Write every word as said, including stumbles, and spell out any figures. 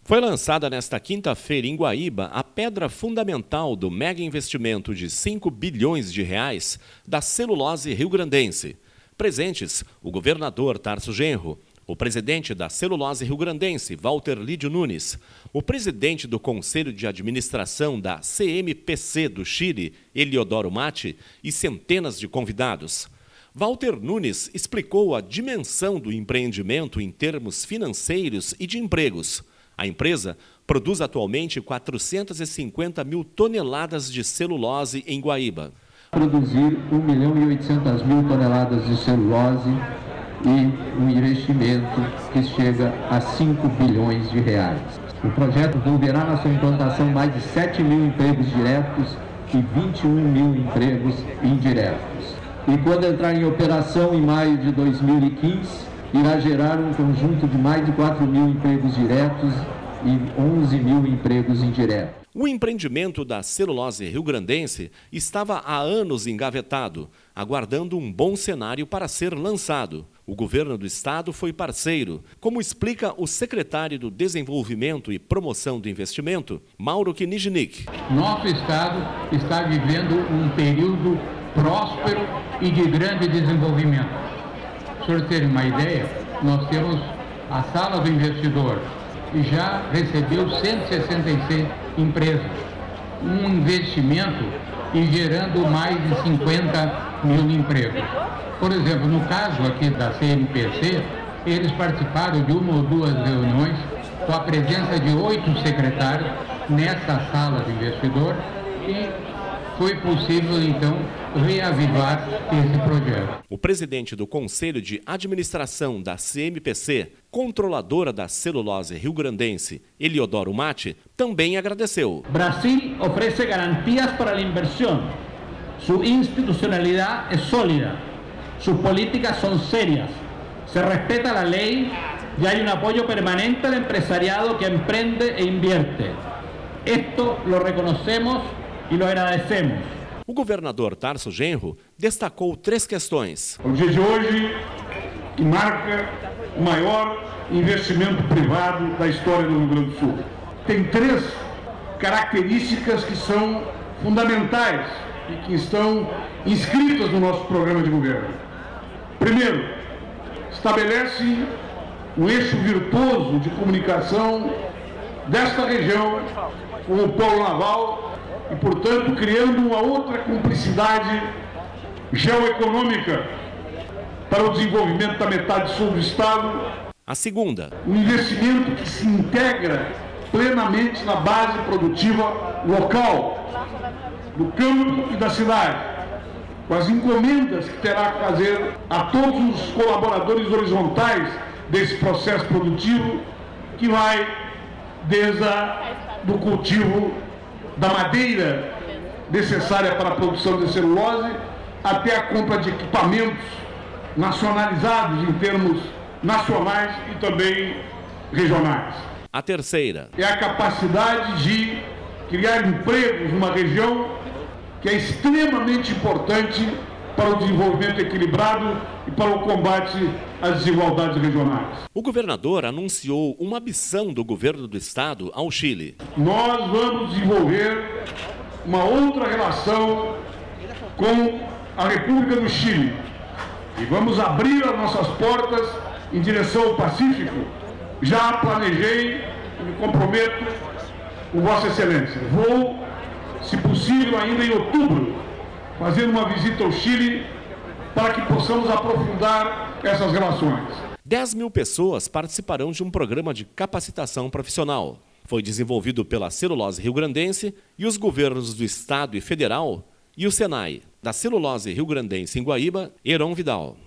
Foi lançada nesta quinta-feira em Guaíba a pedra fundamental do mega investimento de cinco bilhões de reais da celulose rio-grandense. Presentes, o governador Tarso Genro, o presidente da celulose rio-grandense, Walter Lídio Nunes, o presidente do Conselho de Administração da C M P C do Chile, Eliodoro Mate, e centenas de convidados. Walter Nunes explicou a dimensão do empreendimento em termos financeiros e de empregos. A empresa produz atualmente quatrocentas e cinquenta mil toneladas de celulose em Guaíba. Produzir um milhão e oitocentas mil toneladas de celulose e um investimento que chega a cinco bilhões de reais. O projeto envolverá na sua implantação mais de sete mil empregos diretos e vinte e um mil empregos indiretos. E quando entrar em operação em maio de dois mil e quinze, irá gerar um conjunto de mais de quatro mil empregos diretos e onze mil empregos indiretos. O empreendimento da celulose rio-grandense estava há anos engavetado, aguardando um bom cenário para ser lançado. O governo do estado foi parceiro, como explica o secretário do Desenvolvimento e Promoção do Investimento, Mauro Kniznik. Nosso estado está vivendo um período próspero e de grande desenvolvimento. Para o senhor ter uma ideia, nós temos a Sala do Investidor, que já recebeu cento e sessenta e seis empresas, um investimento e gerando mais de cinquenta mil empregos. Por exemplo, no caso aqui da C M P C, eles participaram de uma ou duas reuniões com a presença de oito secretários nessa Sala do Investidor e foi possível, então, reavivar esse projeto. O presidente do Conselho de Administração da C M P C, controladora da celulose rio-grandense, Eliodoro Mate, também agradeceu. Brasil oferece garantias para a inversão. Sua institucionalidade é sólida. Suas políticas são sérias. Se respeita a lei e há um apoio permanente ao empresariado que empreende e invierte. Esto lo reconocemos e lo agradecemos. O governador Tarso Genro destacou três questões. O dia de hoje que marca o maior investimento privado da história do Rio Grande do Sul. Tem três características que são fundamentais e que estão inscritas no nosso programa de governo. Primeiro, estabelece um eixo virtuoso de comunicação desta região com o polo naval e, portanto, criando uma outra cumplicidade geoeconômica para o desenvolvimento da metade sul do estado. A segunda. Um investimento que se integra plenamente na base produtiva local, do campo e da cidade, com as encomendas que terá que fazer a todos os colaboradores horizontais desse processo produtivo, que vai desde a, do cultivo da madeira necessária para a produção de celulose até a compra de equipamentos nacionalizados em termos nacionais e também regionais. A terceira é a capacidade de criar empregos numa região que é extremamente importante para o desenvolvimento equilibrado e para o combate às desigualdades regionais. O governador anunciou uma missão do governo do estado ao Chile. Nós vamos desenvolver uma outra relação com a República do Chile e vamos abrir as nossas portas em direção ao Pacífico. Já planejei e me comprometo com Vossa Excelência. Vou, se possível, ainda em outubro, fazer uma visita ao Chile para que possamos aprofundar essas relações. dez mil pessoas participarão de um programa de capacitação profissional. Foi desenvolvido pela Celulose Rio-Grandense e os governos do estado e federal e o Senai. Da Celulose Rio-Grandense em Guaíba, Heron Vidal.